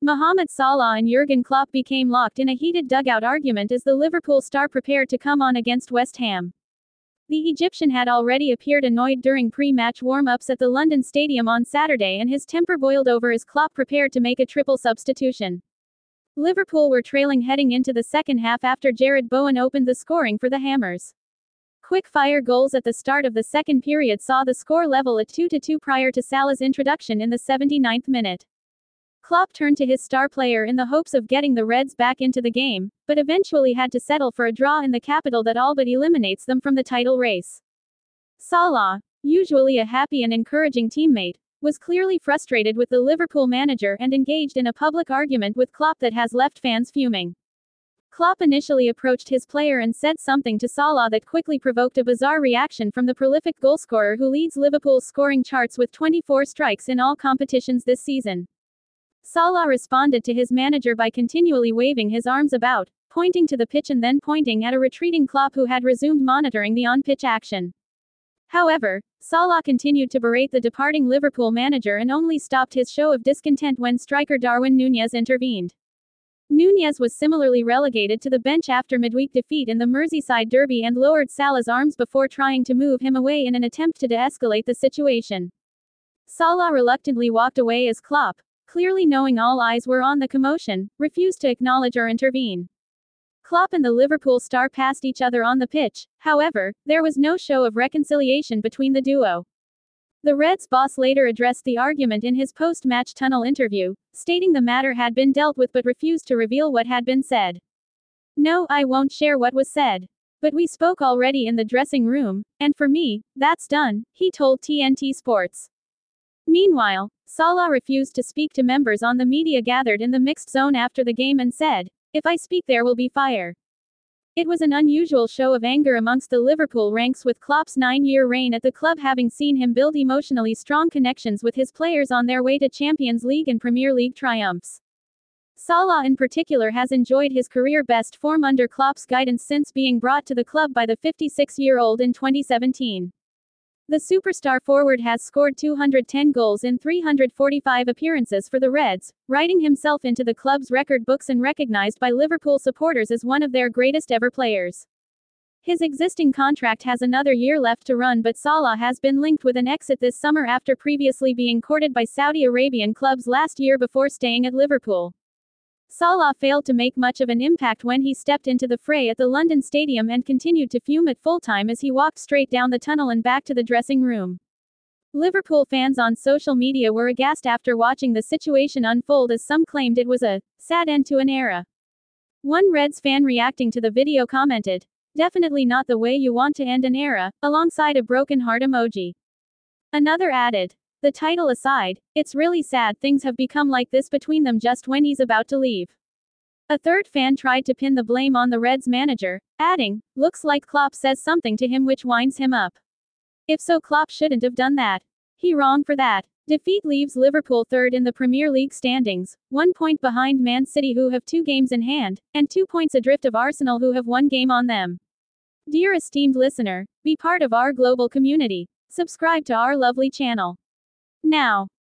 Mohamed Salah and Jurgen Klopp became locked in a heated dugout argument as the Liverpool star prepared to come on against West Ham. The Egyptian had already appeared annoyed during pre-match warm-ups at the London Stadium on Saturday, and his temper boiled over as Klopp prepared to make a triple substitution. Liverpool were trailing heading into the second half after Jarrod Bowen opened the scoring for the Hammers. Quick-fire goals at the start of the second period saw the score level at 2-2 prior to Salah's introduction in the 79th minute. Klopp turned to his star player in the hopes of getting the Reds back into the game, but eventually had to settle for a draw in the capital that all but eliminates them from the title race. Salah, usually a happy and encouraging teammate, was clearly frustrated with the Liverpool manager and engaged in a public argument with Klopp that has left fans fuming. Klopp initially approached his player and said something to Salah that quickly provoked a bizarre reaction from the prolific goalscorer who leads Liverpool's scoring charts with 24 strikes in all competitions this season. Salah responded to his manager by continually waving his arms about, pointing to the pitch and then pointing at a retreating Klopp who had resumed monitoring the on-pitch action. However, Salah continued to berate the departing Liverpool manager and only stopped his show of discontent when striker Darwin Núñez intervened. Núñez was similarly relegated to the bench after midweek defeat in the Merseyside derby and lowered Salah's arms before trying to move him away in an attempt to de-escalate the situation. Salah reluctantly walked away as Klopp, clearly knowing all eyes were on the commotion, refused to acknowledge or intervene. Klopp and the Liverpool star passed each other on the pitch, however, there was no show of reconciliation between the duo. The Reds boss later addressed the argument in his post-match tunnel interview, stating the matter had been dealt with but refused to reveal what had been said. "No, I won't share what was said. But we spoke already in the dressing room, and for me, that's done," he told TNT Sports. Meanwhile, Salah refused to speak to members on the media gathered in the mixed zone after the game and said, "If I speak there will be fire." It was an unusual show of anger amongst the Liverpool ranks, with Klopp's 9-year reign at the club having seen him build emotionally strong connections with his players on their way to Champions League and Premier League triumphs. Salah in particular has enjoyed his career best form under Klopp's guidance since being brought to the club by the 56-year-old in 2017. The superstar forward has scored 210 goals in 345 appearances for the Reds, writing himself into the club's record books and recognized by Liverpool supporters as one of their greatest ever players. His existing contract has another year left to run, but Salah has been linked with an exit this summer after previously being courted by Saudi Arabian clubs last year before staying at Liverpool. Salah failed to make much of an impact when he stepped into the fray at the London Stadium and continued to fume at full time as he walked straight down the tunnel and back to the dressing room. Liverpool fans on social media were aghast after watching the situation unfold, as some claimed it was a sad end to an era. One Reds fan reacting to the video commented, "Definitely not the way you want to end an era," alongside a broken heart emoji. Another added, "The title aside, it's really sad things have become like this between them just when he's about to leave." A third fan tried to pin the blame on the Reds manager, adding, "Looks like Klopp says something to him which winds him up. If so, Klopp shouldn't have done that. He wrong for that." Defeat leaves Liverpool third in the Premier League standings, 1 point behind Man City, who have 2 games in hand, and 2 points adrift of Arsenal, who have 1 game on them. Dear esteemed listener, be part of our global community. Subscribe to our lovely channel now.